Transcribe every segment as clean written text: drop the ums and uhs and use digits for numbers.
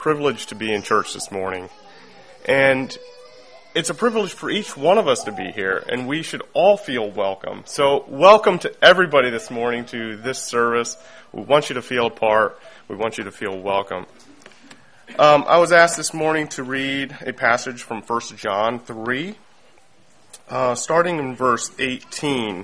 privilege to be in church this morning. And it's a privilege for each one of us to be here, and we should all feel welcome. So welcome to everybody this morning to this service. We want you to feel a part. We want you to feel welcome. I was asked this morning to read a passage from 1 John 3, starting in verse 18.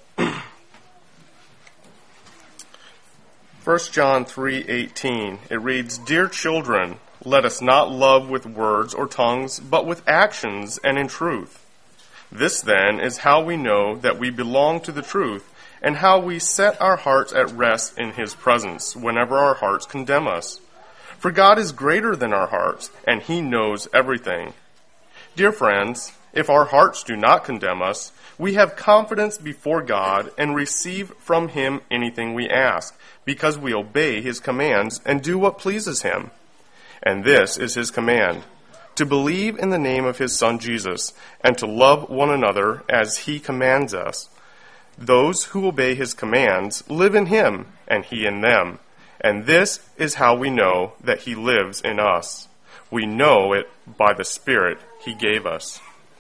1 John 3:18. It reads, "Dear children, let us not love with words or tongues, but with actions and in truth. This then is how we know that we belong to the truth, and how we set our hearts at rest in His presence whenever our hearts condemn us. For God is greater than our hearts, and He knows everything. Dear friends, if our hearts do not condemn us, we have confidence before God and receive from Him anything we ask, because we obey His commands and do what pleases Him. And this is His command, to believe in the name of His Son Jesus, and to love one another as He commands us. Those who obey His commands live in Him, and He in them. And this is how we know that He lives in us. We know it by the Spirit He gave us."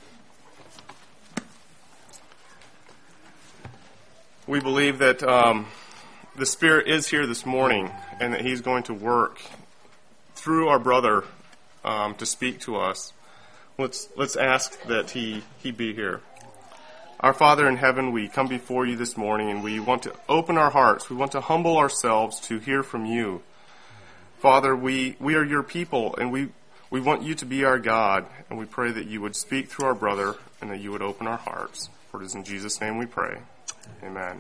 We believe that the Spirit is here this morning, and that He's going to work through our brother to speak to us. Let's ask that he be here. Our Father in heaven, we come before You this morning, and we want to open our hearts. We want to humble ourselves to hear from You. Father, we are Your people, and we want You to be our God, and we pray that You would speak through our brother and that You would open our hearts. For it is in Jesus' name we pray. Amen.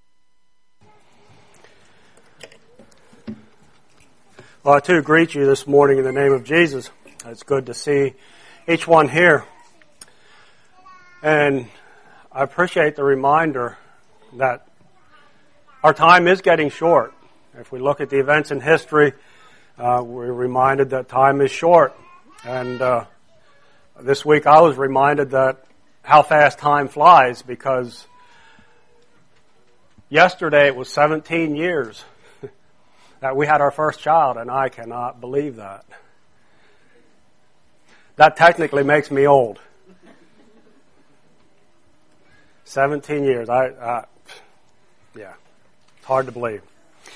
Well, I too greet you this morning in the name of Jesus. It's good to see each one here. And I appreciate the reminder that our time is getting short. If we look at the events in history, we're reminded that time is short. And this week I was reminded that how fast time flies, because yesterday it was 17 years that we had our first child, and I cannot believe that. That technically makes me old. 17 years. Yeah, it's hard to believe.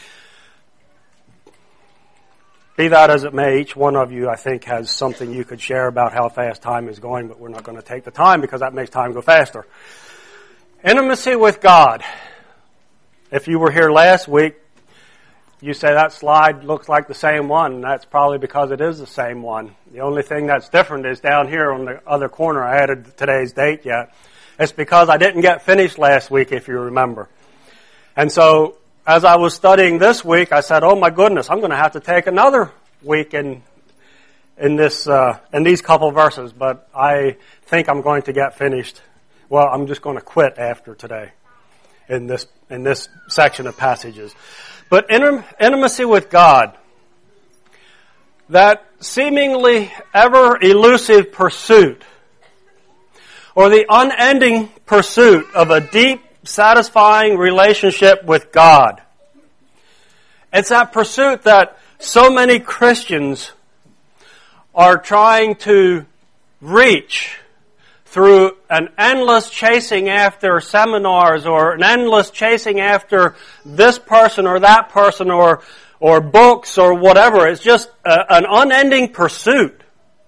Be that as it may, each one of you, I think, has something you could share about how fast time is going, but we're not going to take the time because that makes time go faster. Intimacy with God. If you were here last week, you say that slide looks like the same one, and that's probably because it is the same one. The only thing that's different is down here on the other corner. I added today's date yet. It's because I didn't get finished last week, if you remember. And so, as I was studying this week, I said, oh my goodness, I'm going to have to take another week in these couple verses, but I think I'm going to get finished. Well, I'm just going to quit after today in this section of passages. But intimacy with God, that seemingly ever elusive pursuit, or the unending pursuit of a deep, satisfying relationship with God. It's that pursuit that so many Christians are trying to reach through an endless chasing after seminars, or an endless chasing after this person or that person, or books or whatever. It's just an unending pursuit.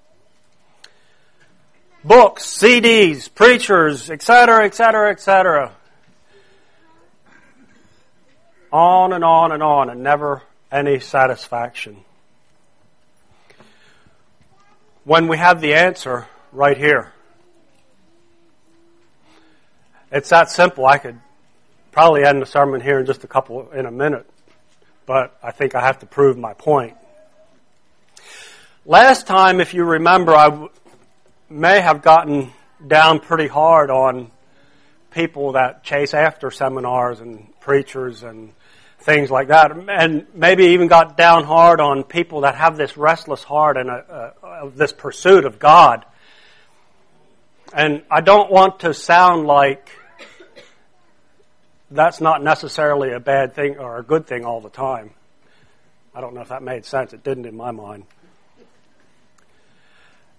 Books, CDs, preachers, etc., etc., etc. On and on and on, and never any satisfaction. When we have the answer right here. It's that simple. I could probably end the sermon here in a minute, but I think I have to prove my point. Last time, if you remember, I may have gotten down pretty hard on people that chase after seminars and preachers and things like that, and maybe even got down hard on people that have this restless heart and this pursuit of God. And I don't want to sound like that's not necessarily a bad thing or a good thing all the time. I don't know if that made sense. It didn't in my mind.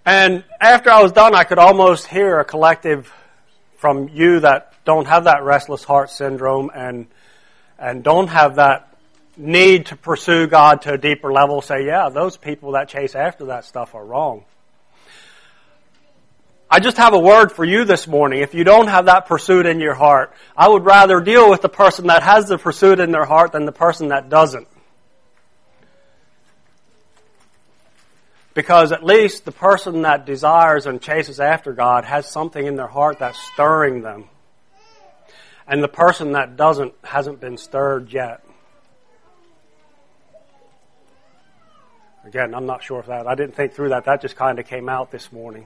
And after I was done, I could almost hear a collective from you that don't have that restless heart syndrome and don't have that need to pursue God to a deeper level say, yeah, those people that chase after that stuff are wrong. I just have a word for you this morning. If you don't have that pursuit in your heart, I would rather deal with the person that has the pursuit in their heart than the person that doesn't. Because at least the person that desires and chases after God has something in their heart that's stirring them. And the person that doesn't hasn't been stirred yet. Again, I'm not sure if I didn't think through that. That just kind of came out this morning.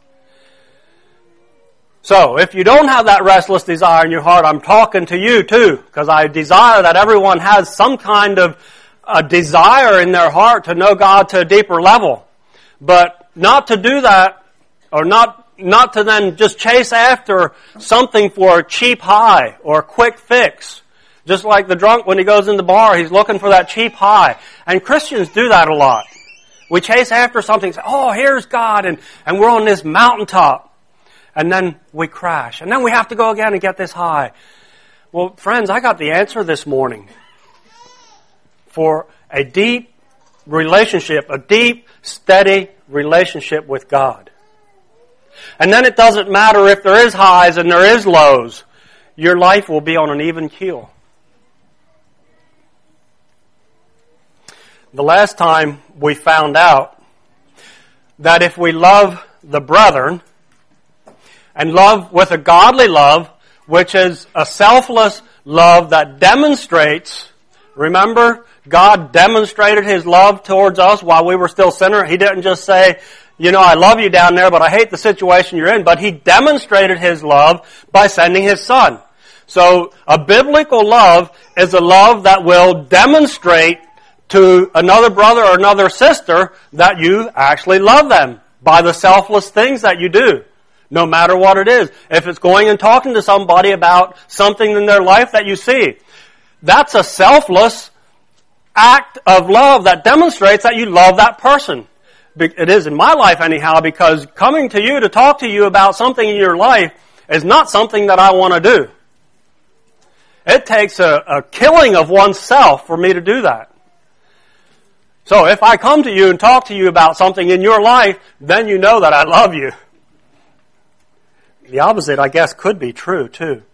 So, if you don't have that restless desire in your heart, I'm talking to you too, because I desire that everyone has some kind of a desire in their heart to know God to a deeper level. But not to do that, or not to then just chase after something for a cheap high or a quick fix. Just like the drunk when he goes in the bar, he's looking for that cheap high. And Christians do that a lot. We chase after something, say, oh, here's God, and we're on this mountaintop. And then we crash. And then we have to go again and get this high. Well, friends, I got the answer this morning. For a deep relationship, a deep, steady relationship with God. And then it doesn't matter if there is highs and there is lows. Your life will be on an even keel. The last time we found out that if we love the brethren, and love with a godly love, which is a selfless love that demonstrates, remember, God demonstrated His love towards us while we were still sinners. He didn't just say, I love you down there, but I hate the situation you're in. But He demonstrated His love by sending His Son. So, a biblical love is a love that will demonstrate to another brother or another sister that you actually love them by the selfless things that you do. No matter what it is. If it's going and talking to somebody about something in their life that you see, that's a selfless act of love that demonstrates that you love that person. It is in my life anyhow, because coming to you to talk to you about something in your life is not something that I want to do. It takes a killing of oneself for me to do that. So if I come to you and talk to you about something in your life, then you know that I love you. The opposite, I guess, could be true, too.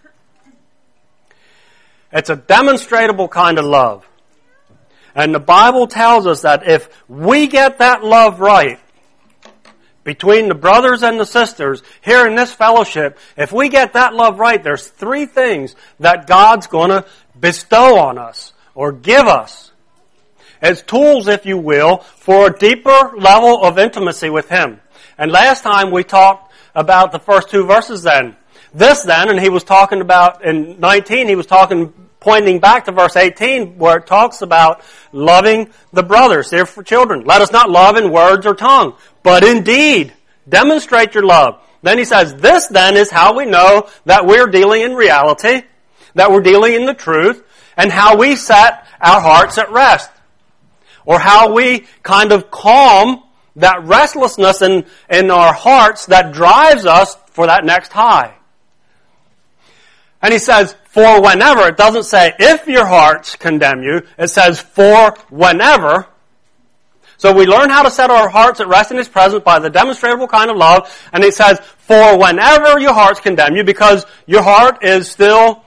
It's a demonstrable kind of love. And the Bible tells us that if we get that love right between the brothers and the sisters here in this fellowship, if we get that love right, there's 3 things that God's going to bestow on us or give us as tools, if you will, for a deeper level of intimacy with Him. And last time we talked about the first 2 verses then. And he was talking about, in 19, he was pointing back to verse 18, where it talks about loving the brothers. They're for children. Let us not love in words or tongue, but in deed. Demonstrate your love. Then he says, this then is how we know that we're dealing in reality, that we're dealing in the truth, and how we set our hearts at rest. Or how we kind of calm that restlessness in our hearts that drives us for that next high. And he says, for whenever. It doesn't say if your hearts condemn you. It says for whenever. So we learn how to set our hearts at rest in His presence by the demonstrable kind of love. And it says, for whenever your hearts condemn you, because your heart is still,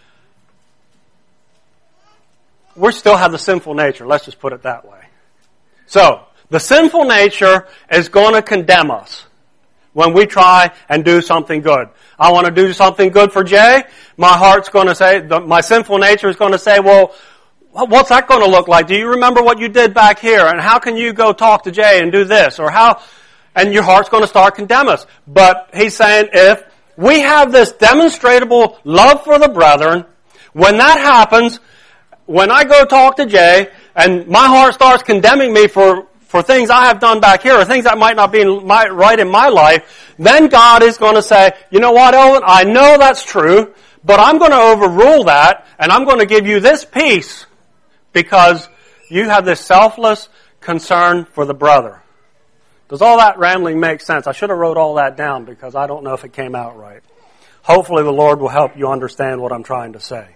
we still have the sinful nature. Let's just put it that way. So, the sinful nature is going to condemn us when we try and do something good. I want to do something good for Jay. My heart's going to say, my sinful nature is going to say, well, what's that going to look like? Do you remember what you did back here? And how can you go talk to Jay and do this? Or how? And your heart's going to start condemn us. But he's saying if we have this demonstrable love for the brethren, when that happens, when I go talk to Jay and my heart starts condemning me for things I have done back here, or things that might not be right in my life, then God is going to say, you know what, Owen, I know that's true, but I'm going to overrule that, and I'm going to give you this peace, because you have this selfless concern for the brother. Does all that rambling make sense? I should have wrote all that down because I don't know if it came out right. Hopefully the Lord will help you understand what I'm trying to say.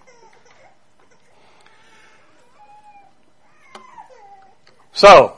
So,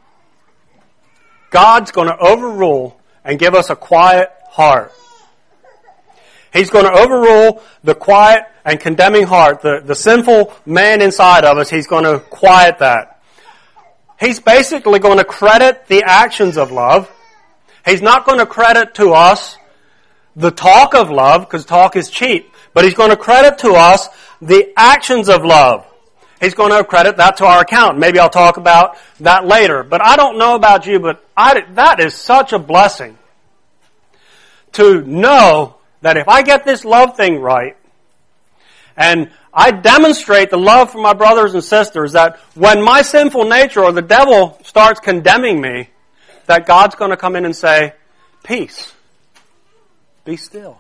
God's going to overrule and give us a quiet heart. He's going to overrule the quiet and condemning heart, the sinful man inside of us. He's going to quiet that. He's basically going to credit the actions of love. He's not going to credit to us the talk of love, because talk is cheap. But He's going to credit to us the actions of love. He's going to credit that to our account. Maybe I'll talk about that later. But I don't know about you, but that is such a blessing to know that if I get this love thing right, and I demonstrate the love for my brothers and sisters, that when my sinful nature or the devil starts condemning me, that God's going to come in and say, peace, be still.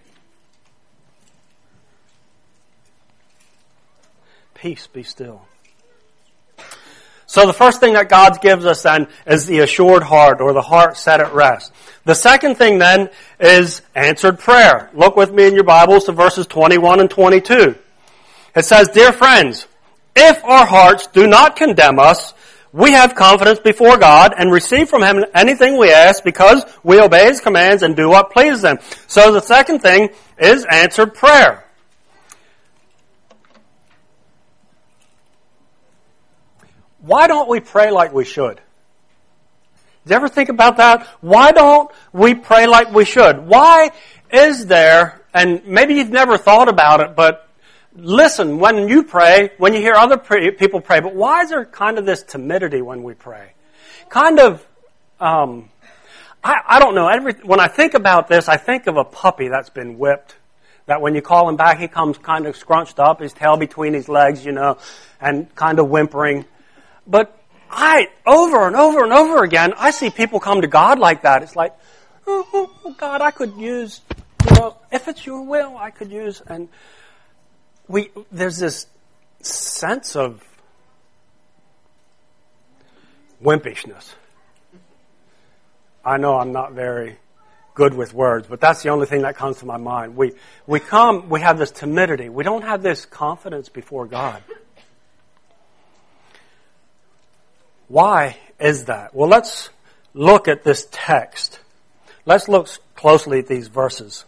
Peace, be still. So the first thing that God gives us then is the assured heart, or the heart set at rest. The second thing then is answered prayer. Look with me in your Bibles to verses 21 and 22. It says, "Dear friends, if our hearts do not condemn us, we have confidence before God and receive from Him anything we ask because we obey His commands and do what pleases Him." So the second thing is answered prayer. Why don't we pray like we should? Did you ever think about that? Why don't we pray like we should? Why is there, and maybe you've never thought about it, but listen, when you pray, when you hear other people pray, but why is there kind of this timidity when we pray? Kind of, I don't know. When I think about this, I think of a puppy that's been whipped. That when you call him back, he comes kind of scrunched up, his tail between his legs, and kind of whimpering. But over and over and over again, I see people come to God like that. It's like, oh God, I could use, if it's your will, I could use, and there's this sense of wimpishness. I know I'm not very good with words, but that's the only thing that comes to my mind. We have this timidity. We don't have this confidence before God. Why is that? Well, let's look at this text. Let's look closely at these verses.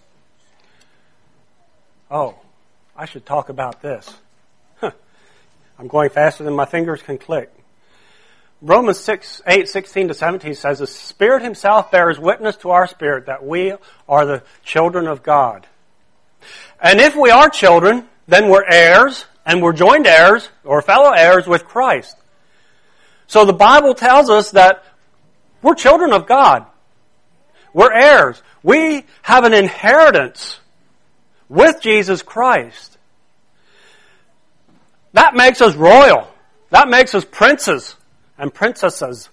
Oh, I should talk about this. I'm going faster than my fingers can click. Romans 8:16-17 says, "The Spirit Himself bears witness to our spirit that we are the children of God. And if we are children, then we're heirs, and we're joint heirs, or fellow heirs with Christ." So the Bible tells us that we're children of God. We're heirs. We have an inheritance with Jesus Christ. That makes us royal. That makes us princes and princesses.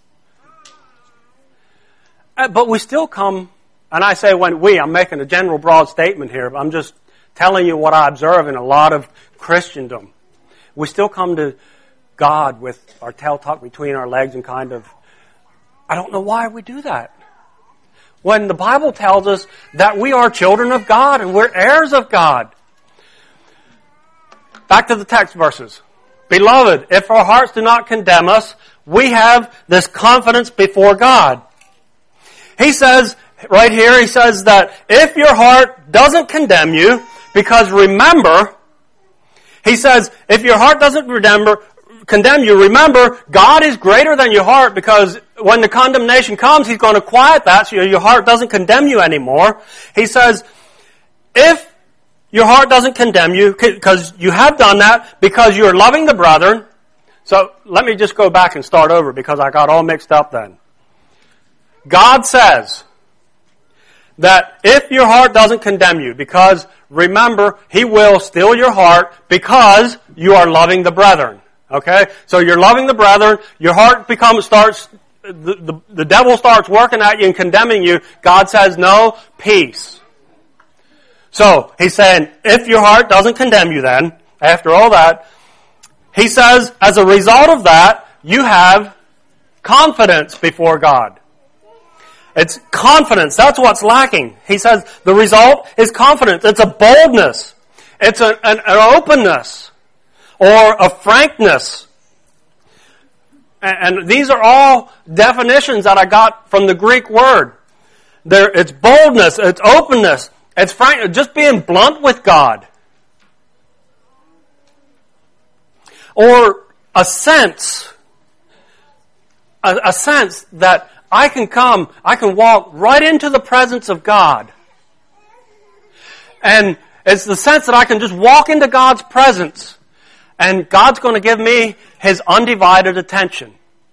But we still come, and I say I'm making a general broad statement here, but I'm just telling you what I observe in a lot of Christendom. We still come to God with our tail tucked between our legs and kind of, I don't know why we do that. When the Bible tells us that we are children of God and we're heirs of God. Back to the text verses. "Beloved, if our hearts do not condemn us, we have this confidence before God." He says, right here, he says that if your heart doesn't condemn you, because remember, he says, if your heart doesn't condemn you, remember, God is greater than your heart, because when the condemnation comes, He's going to quiet that so your heart doesn't condemn you anymore. He says, if your heart doesn't condemn you, because you have done that, because you're loving the brethren. So let me just go back and start over because I got all mixed up then. God says that if your heart doesn't condemn you, because remember, He will still your heart because you are loving the brethren. Okay? So you're loving the brethren, your heart the devil starts working at you and condemning you. God says, no, peace. So, He's saying, if your heart doesn't condemn you then, after all that, He says, as a result of that, you have confidence before God. It's confidence. That's what's lacking. He says the result is confidence. It's a boldness. It's an openness or a frankness. And these are all definitions that I got from the Greek word. It's boldness, it's openness, it's frank, just being blunt with God. Or a sense that I can walk right into the presence of God. And it's the sense that I can just walk into God's presence and God's going to give me His undivided attention.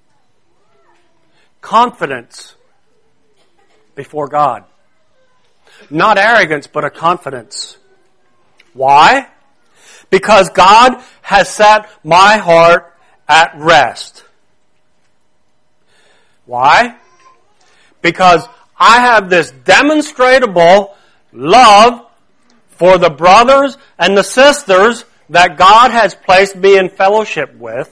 Confidence before God. Not arrogance, but a confidence. Why? Because God has set my heart at rest. Why? Because I have this demonstrable love for the brothers and the sisters that God has placed me in fellowship with.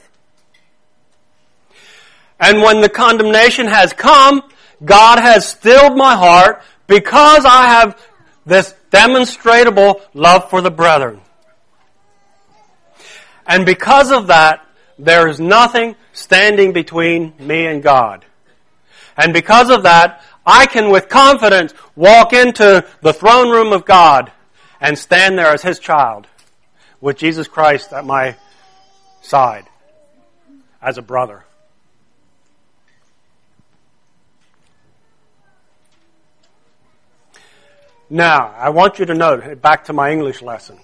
And when the condemnation has come, God has stilled my heart because I have this demonstrable love for the brethren. And because of that, there is nothing standing between me and God. And because of that, I can with confidence walk into the throne room of God and stand there as His child with Jesus Christ at my side as a brother. Now, I want you to note, back to my English lesson.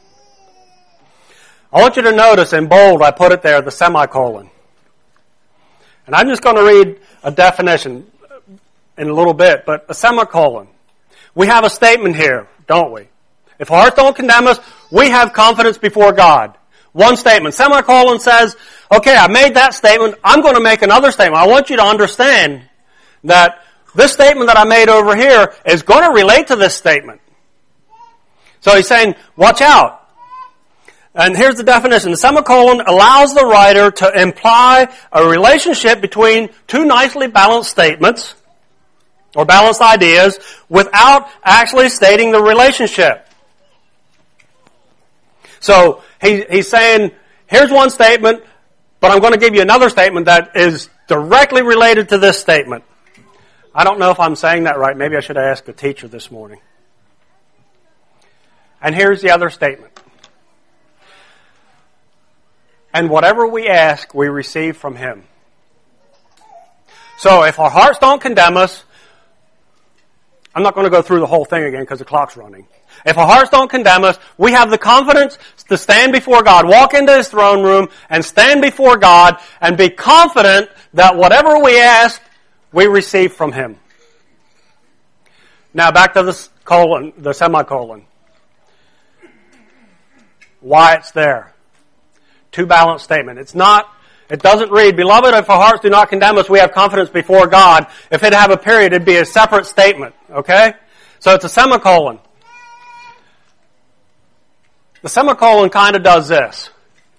I want you to notice in bold, I put it there, the semicolon. And I'm just going to read a definition in a little bit, but a semicolon. We have a statement here, don't we? If our hearts don't condemn us, we have confidence before God. One statement. Semicolon says, okay, I made that statement, I'm going to make another statement. I want you to understand that this statement that I made over here is going to relate to this statement. So he's saying, watch out. And here's the definition. The semicolon allows the writer to imply a relationship between two nicely balanced statements or balanced ideas without actually stating the relationship. So he's saying, here's one statement, but I'm going to give you another statement that is directly related to this statement. I don't know if I'm saying that right. Maybe I should ask a teacher this morning. And here's the other statement. And whatever we ask, we receive from Him. So if our hearts don't condemn us, I'm not going to go through the whole thing again because the clock's running. If our hearts don't condemn us, we have the confidence to stand before God, walk into His throne room and stand before God and be confident that whatever we ask, we receive from Him. Now back to the semicolon. Why it's there. Two balanced statement. It doesn't read, Beloved, if our hearts do not condemn us, we have confidence before God. If it have a period, it'd be a separate statement. Okay? So it's a semicolon. The semicolon kind of does this.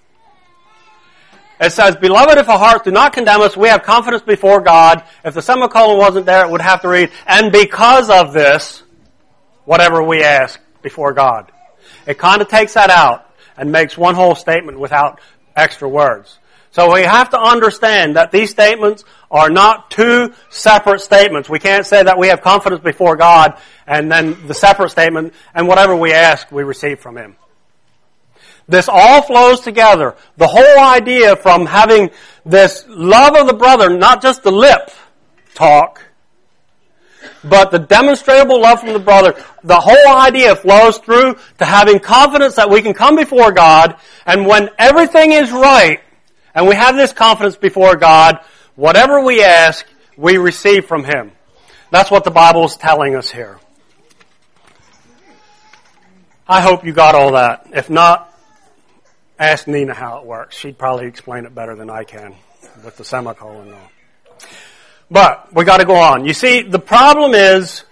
It says, Beloved, if our hearts do not condemn us, we have confidence before God. If the semicolon wasn't there, it would have to read, and because of this, whatever we ask before God. It kind of takes that out and makes one whole statement without extra words. So we have to understand that these statements are not two separate statements. We can't say that we have confidence before God and then the separate statement, and whatever we ask, we receive from Him. This all flows together. The whole idea from having this love of the brother, not just the lip talk, but the demonstrable love from the brother, the whole idea flows through to having confidence that we can come before God, and when everything is right, and we have this confidence before God, whatever we ask, we receive from Him. That's what the Bible is telling us here. I hope you got all that. If not, ask Nina how it works. She'd probably explain it better than I can with the semicolon though. But we got to go on. You see, the problem is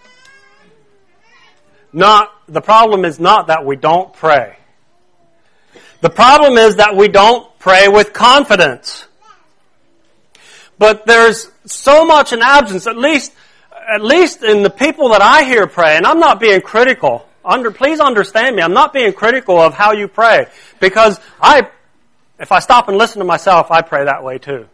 not that we don't pray. The problem is that we don't pray with confidence. But there's so much an absence, at least at least in the people that I hear pray, and I'm not being critical. Please understand me. I'm not being critical of how you pray. Because if I stop and listen to myself, I pray that way too.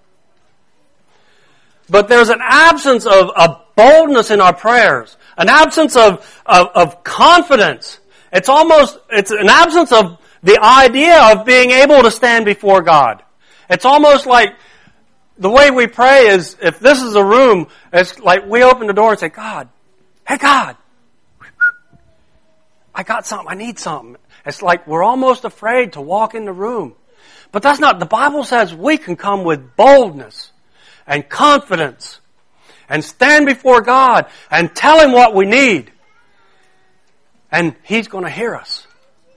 But there's an absence of boldness in our prayers. An absence of confidence. It's an absence of the idea of being able to stand before God. It's almost like the way we pray is, if this is a room, it's like we open the door and say, God, hey God, I got something, I need something. It's like we're almost afraid to walk in the room. But that's not, the Bible says we can come with boldness and confidence and stand before God and tell Him what we need. And He's going to hear us.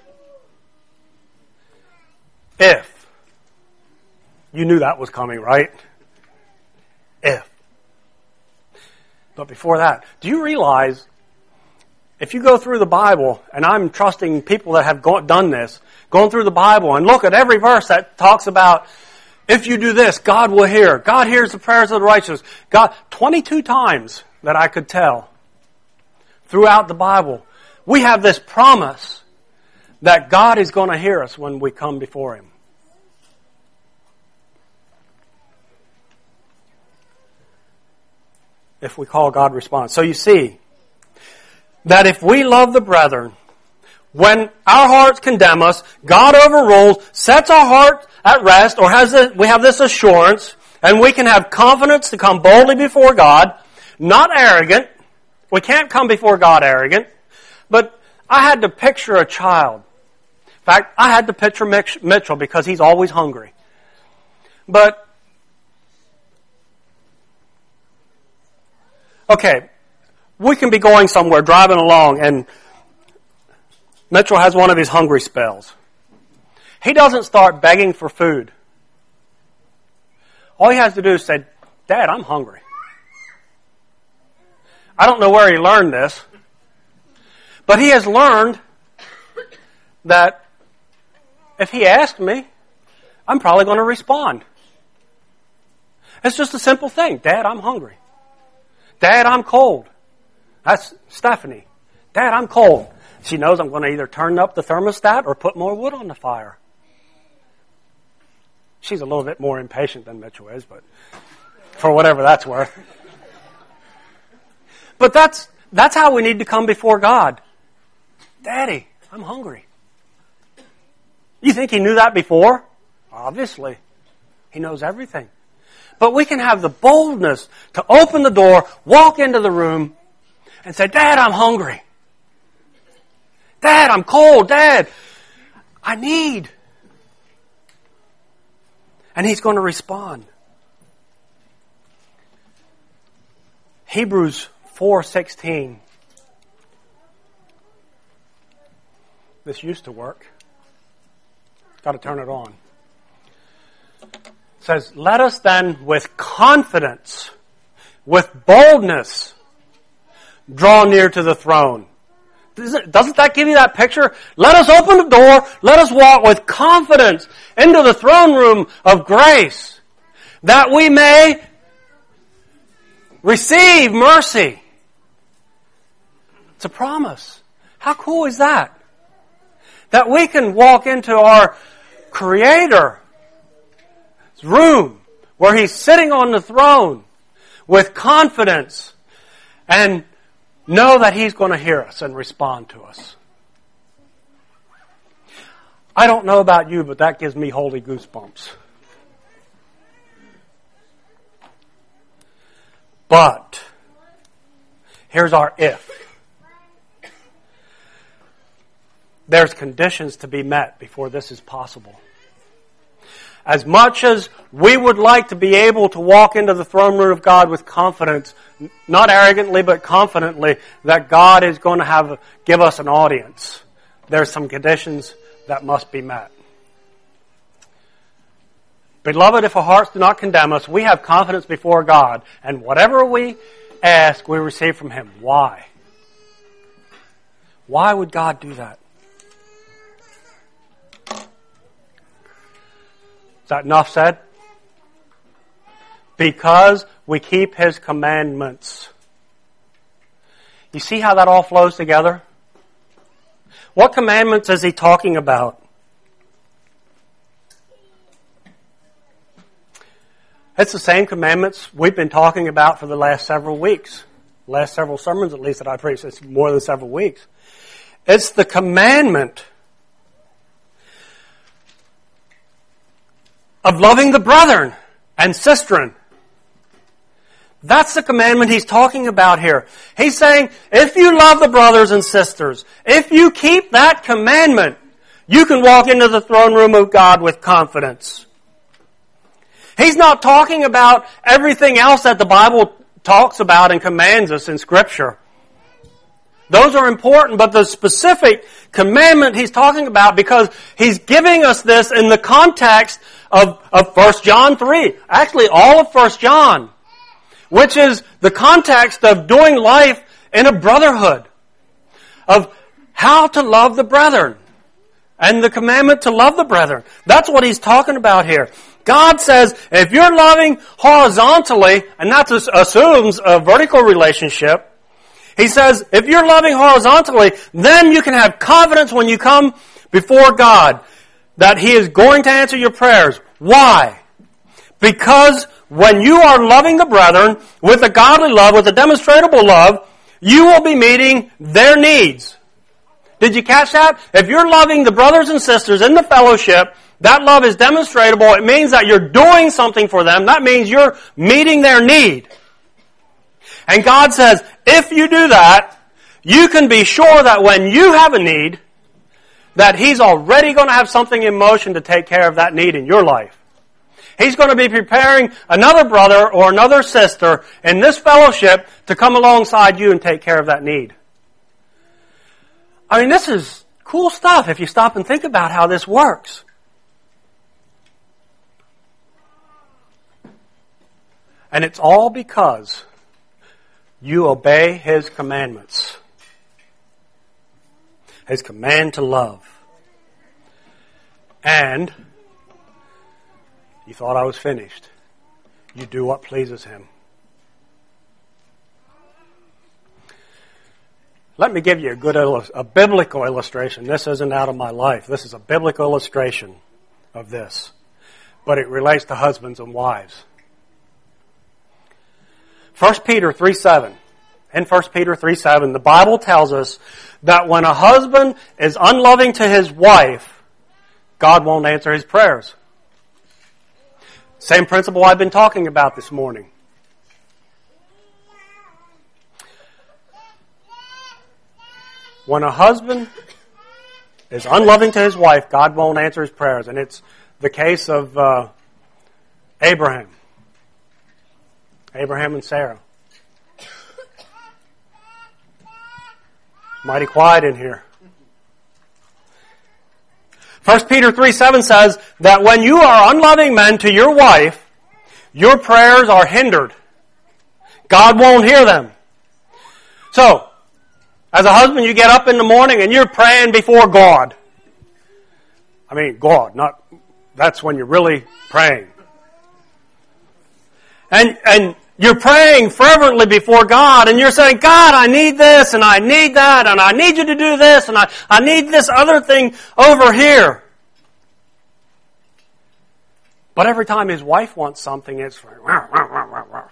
If. You knew that was coming, right? If. But before that, do you realize, if you go through the Bible, and I'm trusting people that have done this, going through the Bible and look at every verse that talks about, if you do this, God will hear. God hears the prayers of the righteous. God, 22 times that I could tell throughout the Bible, we have this promise that God is going to hear us when we come before Him. If we call, God responds. So you see that if we love the brethren, when our hearts condemn us, God overrules, sets our heart at rest, or we have this assurance, and we can have confidence to come boldly before God, not arrogant. We can't come before God arrogant. But I had to picture a child. In fact, I had to picture Mitchell because he's always hungry. But okay, we can be going somewhere, driving along, and Mitchell has one of his hungry spells. He doesn't start begging for food. All he has to do is say, Dad, I'm hungry. I don't know where he learned this, but he has learned that if he asks me, I'm probably going to respond. It's just a simple thing. Dad, I'm hungry. Dad, I'm cold. That's Stephanie. Dad, I'm cold. She knows I'm going to either turn up the thermostat or put more wood on the fire. She's a little bit more impatient than Mitchell is, but for whatever that's worth. But that's how we need to come before God. Daddy, I'm hungry. You think He knew that before? Obviously. He knows everything. But we can have the boldness to open the door, walk into the room, and say, Dad, I'm hungry. Dad, I'm cold. Dad, I need. And He's going to respond. Hebrews 4:16. This used to work. Got to turn it on. It says, let us then with confidence, with boldness, draw near to the throne. Doesn't that give you that picture? Let us open the door. Let us walk with confidence into the throne room of grace, that we may receive mercy. It's a promise. How cool is that? That we can walk into our Creator's room where He's sitting on the throne with confidence and know that He's going to hear us and respond to us. I don't know about you, but that gives me holy goosebumps. But here's our if. There's conditions to be met before this is possible. As much as we would like to be able to walk into the throne room of God with confidence, not arrogantly but confidently, that God is going to give us an audience, there's some conditions that must be met. Beloved, if our hearts do not condemn us, we have confidence before God, and whatever we ask, we receive from Him. Why? Why would God do that? Is that enough said? Because we keep His commandments. You see how that all flows together? What commandments is he talking about? It's the same commandments we've been talking about for the last several weeks. Last several sermons, at least, that I preached. It's more than several weeks. It's the commandment of loving the brethren and sistren. That's the commandment he's talking about here. He's saying, if you love the brothers and sisters, if you keep that commandment, you can walk into the throne room of God with confidence. He's not talking about everything else that the Bible talks about and commands us in Scripture. Those are important, but the specific commandment he's talking about, because he's giving us this in the context of 1 John 3. Actually, all of 1 John, which is the context of doing life in a brotherhood, of how to love the brethren, and the commandment to love the brethren. That's what he's talking about here. God says, if you're loving horizontally, and that assumes a vertical relationship, he says, if you're loving horizontally, then you can have confidence when you come before God that He is going to answer your prayers. Why? Because when you are loving the brethren with a godly love, with a demonstrable love, you will be meeting their needs. Did you catch that? If you're loving the brothers and sisters in the fellowship, that love is demonstrable. It means that you're doing something for them. That means you're meeting their need. And God says, if you do that, you can be sure that when you have a need, that He's already going to have something in motion to take care of that need in your life. He's going to be preparing another brother or another sister in this fellowship to come alongside you and take care of that need. I mean, this is cool stuff if you stop and think about how this works. And it's all because you obey His commandments. His command to love. And you thought I was finished. You do what pleases Him. Let me give you a biblical illustration. This isn't out of my life. This is a biblical illustration of this. But it relates to husbands and wives. 1 Peter 3:7. In 1 Peter 3:7, the Bible tells us that when a husband is unloving to his wife, God won't answer his prayers. Same principle I've been talking about this morning. When a husband is unloving to his wife, God won't answer his prayers. And it's the case of Abraham. Abraham and Sarah. Mighty quiet in here. 1 Peter 3:7 says that when you are unloving men to your wife, your prayers are hindered. God won't hear them. So, as a husband, you get up in the morning and you're praying before God. I mean, God, that's when you're really praying. And you're praying fervently before God, and you're saying, God, I need this, and I need that, and I need you to do this, and I need this other thing over here. But every time his wife wants something, it's like, wah, wah, wah, wah, wah.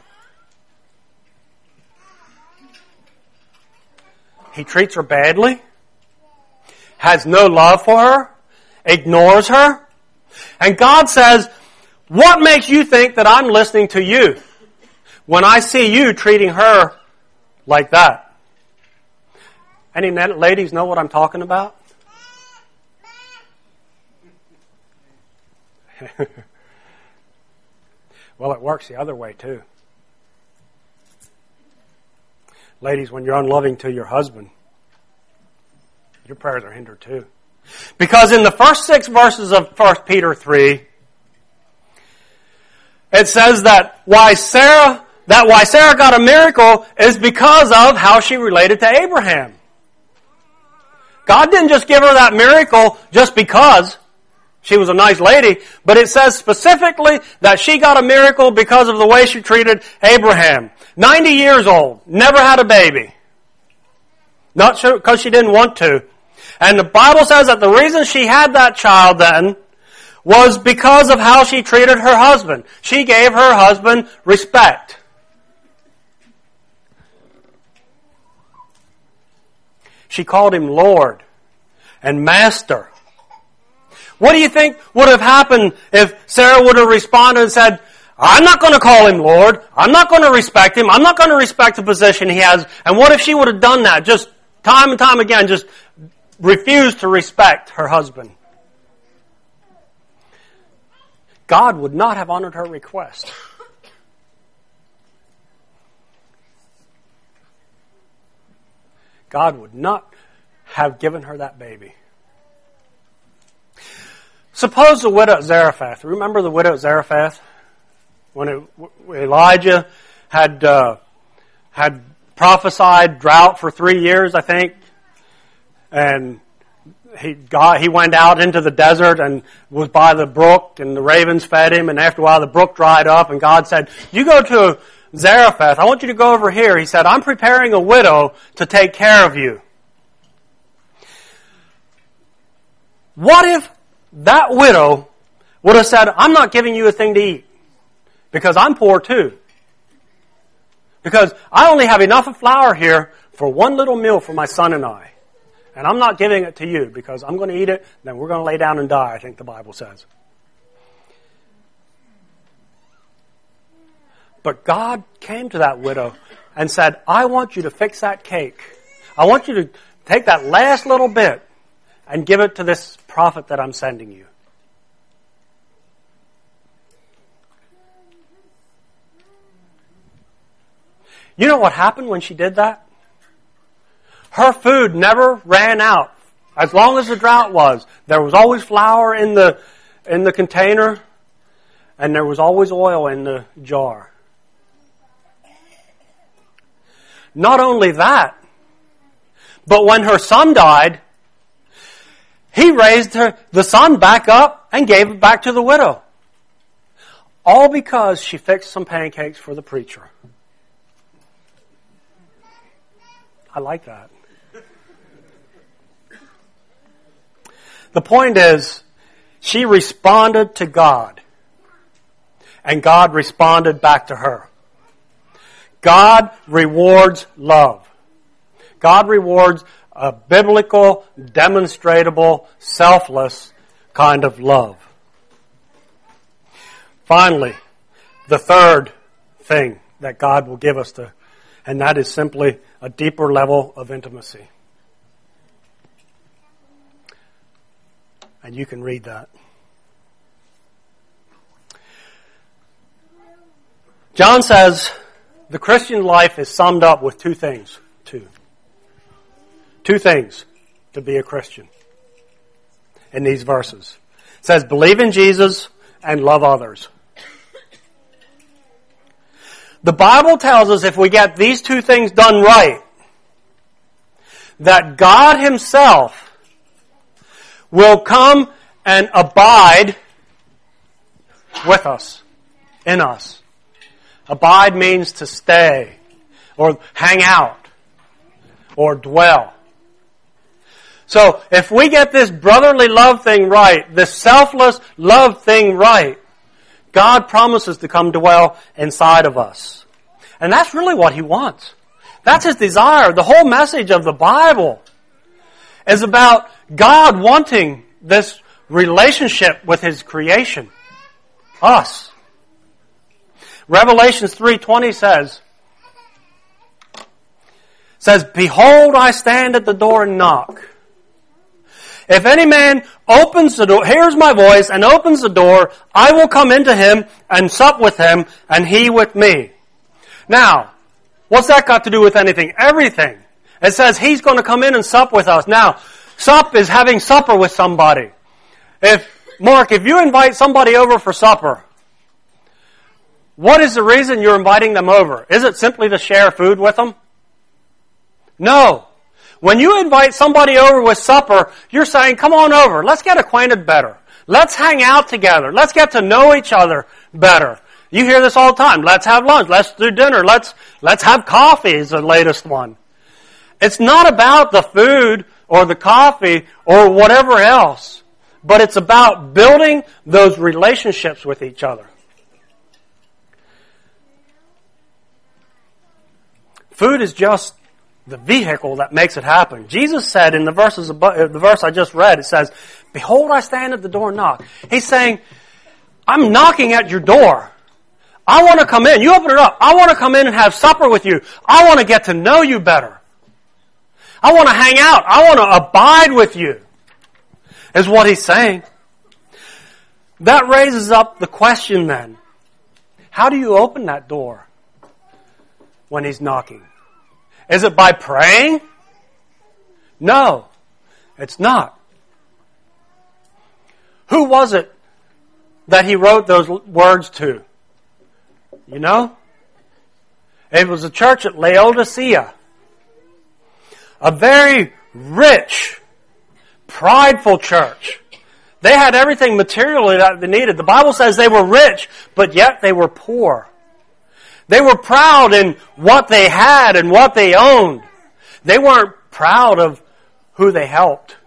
He treats her badly, has no love for her, ignores her. And God says, what makes you think that I'm listening to you when I see you treating her like that? Any ladies know what I'm talking about? Well, it works the other way too. Ladies, when you're unloving to your husband, your prayers are hindered too. Because in the first 6 verses of 1 Peter 3, it says that why Sarah got a miracle is because of how she related to Abraham. God didn't just give her that miracle just because she was a nice lady, but it says specifically that she got a miracle because of the way she treated Abraham. 90 years old, never had a baby. Not because she didn't want to. And the Bible says that the reason she had that child then was because of how she treated her husband. She gave her husband respect. She called him Lord and Master. What do you think would have happened if Sarah would have responded and said, I'm not going to call him Lord. I'm not going to respect him. I'm not going to respect the position he has. And what if she would have done that just time and time again, just refused to respect her husband? God would not have honored her request. God would not have given her that baby. Suppose the widow at Zarephath. Remember the widow at Zarephath? When Elijah had prophesied drought for 3 years, I think, and he went out into the desert and was by the brook, and the ravens fed him, and after a while the brook dried up, and God said, you go to Zarephath, I want you to go over here. He said, I'm preparing a widow to take care of you. What if that widow would have said, I'm not giving you a thing to eat because I'm poor too. Because I only have enough of flour here for one little meal for my son and I. And I'm not giving it to you because I'm going to eat it, then we're going to lay down and die, I think the Bible says. But God came to that widow and said, I want you to fix that cake. I want you to take that last little bit and give it to this prophet that I'm sending you. You know what happened when she did that? Her food never ran out. As long as the drought was, there was always flour in the container, and there was always oil in the jar. Not only that, but when her son died, he raised the son back up and gave it back to the widow. All because she fixed some pancakes for the preacher. I like that. The point is, she responded to God, and God responded back to her. God rewards love. God rewards a biblical, demonstrable, selfless kind of love. Finally, the third thing that God will give us and that is simply a deeper level of intimacy. And you can read that. John says the Christian life is summed up with two things. Two things to be a Christian in these verses. It says believe in Jesus and love others. The Bible tells us if we get these two things done right, that God Himself will come and abide with us, in us. Abide means to stay, or hang out, or dwell. So, if we get this brotherly love thing right, this selfless love thing right, God promises to come dwell inside of us. And that's really what He wants. That's His desire. The whole message of the Bible is about God wanting this relationship with His creation. Us. Revelation 3:20 says, Behold, I stand at the door and knock. If any man opens the door, hears my voice and opens the door, I will come into him and sup with him and he with me. Now, what's that got to do with anything? Everything. It says He's going to come in and sup with us. Now, sup is having supper with somebody. Mark, if you invite somebody over for supper, what is the reason you're inviting them over? Is it simply to share food with them? No. When you invite somebody over with supper, you're saying, come on over, let's get acquainted better. Let's hang out together. Let's get to know each other better. You hear this all the time. Let's have lunch. Let's do dinner. Let's have coffee is the latest one. It's not about the food or the coffee or whatever else, but it's about building those relationships with each other. Food is just the vehicle that makes it happen. Jesus said in the verse I just read, it says, "Behold, I stand at the door and knock." He's saying, I'm knocking at your door. I want to come in. You open it up. I want to come in and have supper with you. I want to get to know you better. I want to hang out. I want to abide with you, is what he's saying. That raises up the question then, how do you open that door when he's knocking? Is it by praying? No, it's not. Who was it that he wrote those words to? You know? It was a church at Laodicea. A very rich, prideful church. They had everything materially that they needed. The Bible says they were rich, but yet they were poor. They were proud in what they had and what they owned. They weren't proud of who they helped.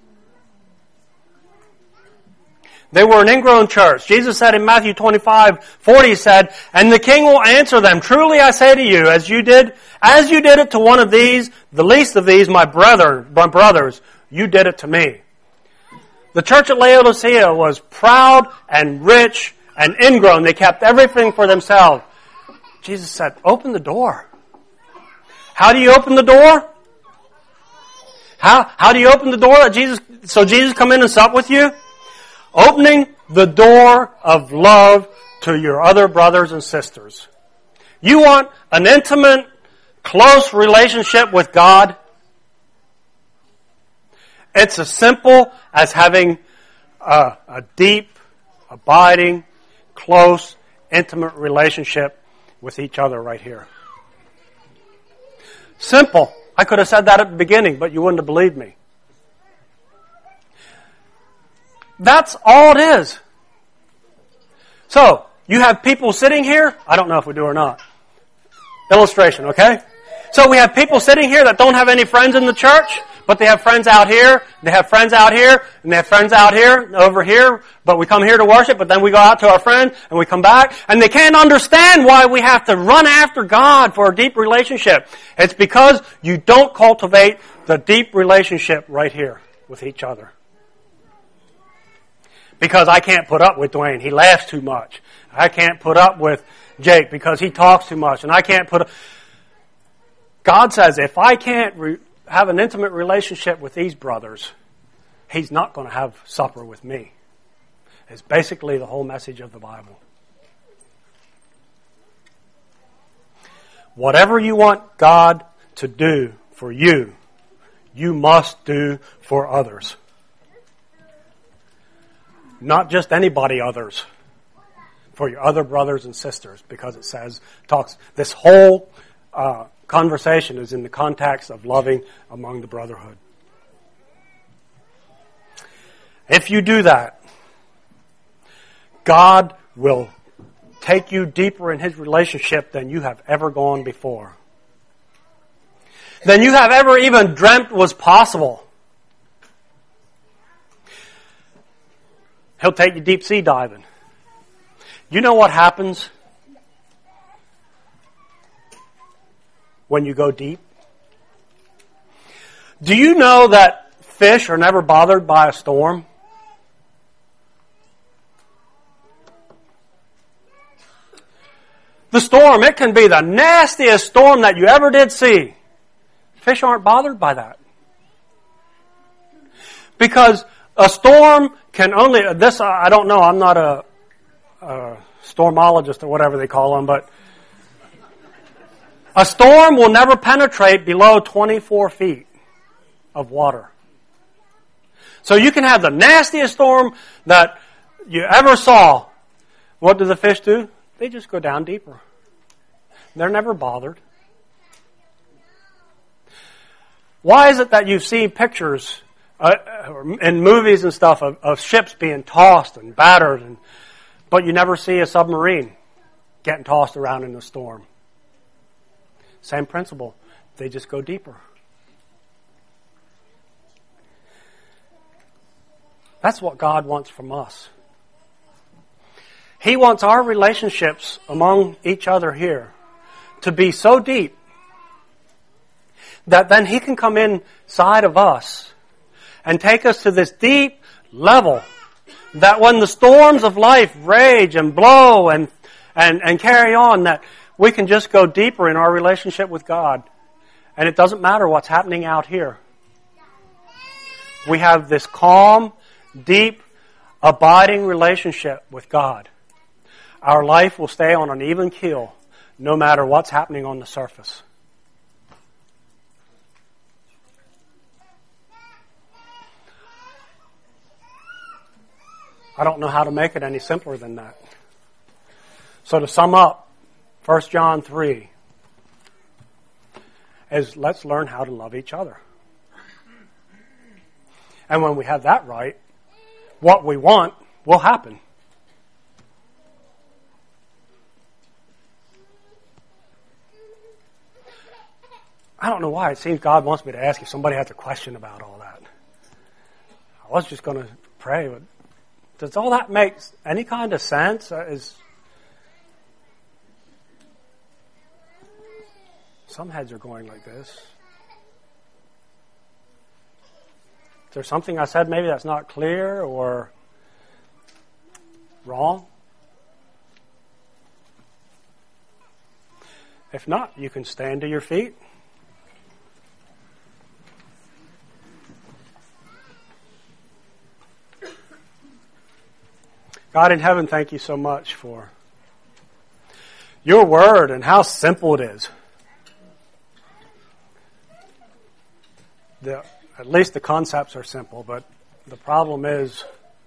They were an ingrown church. Jesus said in Matthew 25:40, he said, "And the king will answer them, truly I say to you, as you did it to one of these, the least of these, my brothers, you did it to me." The church at Laodicea was proud and rich and ingrown. They kept everything for themselves. Jesus said, open the door. How do you open the door? How do you open the door so Jesus come in and sup with you? Opening the door of love to your other brothers and sisters. You want an intimate, close relationship with God? It's as simple as having a deep, abiding, close, intimate relationship with each other right here. Simple. I could have said that at the beginning, but you wouldn't have believed me. That's all it is. So, you have people sitting here. I don't know if we do or not. Illustration, okay? So we have people sitting here that don't have any friends in the church, but they have friends out here, they have friends out here, and they have friends out here, over here, but we come here to worship, but then we go out to our friend, and we come back, and they can't understand why we have to run after God for a deep relationship. It's because you don't cultivate the deep relationship right here with each other. Because I can't put up with Dwayne. He laughs too much. I can't put up with Jake because he talks too much. And I can't put up... God says, if I can't have an intimate relationship with these brothers, he's not going to have supper with me. It's basically the whole message of the Bible. Whatever you want God to do for you, you must do for others. Not just anybody others. For your other brothers and sisters. Because it says, this whole conversation is in the context of loving among the brotherhood. If you do that, God will take you deeper in His relationship than you have ever gone before. Than you have ever even dreamt was possible. He'll take you deep sea diving. You know what happens when you go deep? Do you know that fish are never bothered by a storm? The storm, it can be the nastiest storm that you ever did see. Fish aren't bothered by that. Because a storm can only, I don't know, I'm not a stormologist or whatever they call them, but a storm will never penetrate below 24 feet of water. So you can have the nastiest storm that you ever saw. What do the fish do? They just go down deeper. They're never bothered. Why is it that you see pictures in movies and stuff of ships being tossed and battered, but you never see a submarine getting tossed around in a storm? Same principle. They just go deeper. That's what God wants from us. He wants our relationships among each other here to be so deep that then He can come inside of us and take us to this deep level that when the storms of life rage and blow and carry on, that we can just go deeper in our relationship with God. And it doesn't matter what's happening out here. We have this calm, deep, abiding relationship with God. Our life will stay on an even keel no matter what's happening on the surface. I don't know how to make it any simpler than that. So to sum up, 1 John 3 is let's learn how to love each other. And when we have that right, what we want will happen. I don't know why. It seems God wants me to ask if somebody has a question about all that. I was just going to pray, but does all that make any kind of sense? Some heads are going like this. Is there something I said maybe that's not clear or wrong? If not, you can stand to your feet. God in heaven, thank you so much for your word and how simple it is. At least the concepts are simple, but the problem is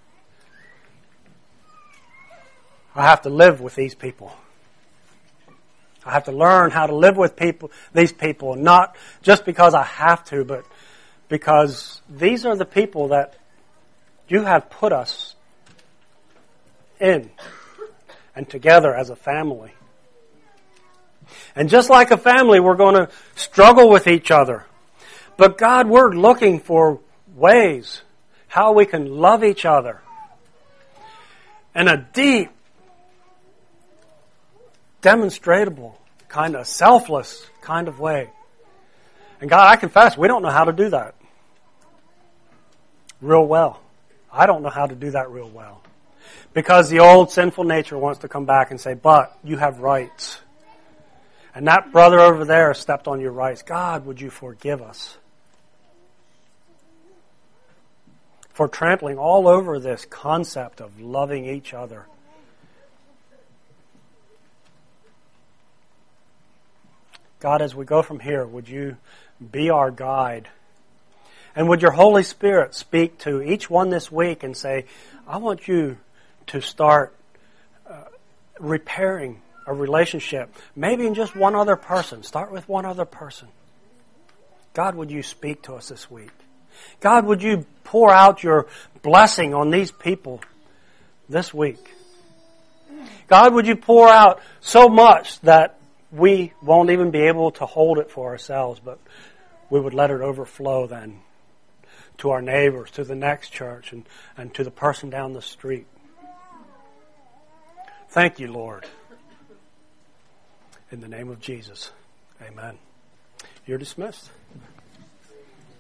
I have to live with these people. I have to learn how to live with these people, not just because I have to, but because these are the people that you have put us in and together as a family. And just like a family, we're going to struggle with each other. But God, we're looking for ways how we can love each other in a deep, demonstrable, kind of selfless kind of way. And God, I confess, we don't know how to do that real well. I don't know how to do that real well. Because the old sinful nature wants to come back and say, but you have rights. And that brother over there stepped on your rights. God, would you forgive us for trampling all over this concept of loving each other. God, as we go from here, would you be our guide? And would your Holy Spirit speak to each one this week and say, I want you to start repairing a relationship, maybe in just one other person. Start with one other person. God, would you speak to us this week? God, would you pour out your blessing on these people this week? God, would you pour out so much that we won't even be able to hold it for ourselves, but we would let it overflow then to our neighbors, to the next church, and to the person down the street. Thank you, Lord. In the name of Jesus, amen. You're dismissed.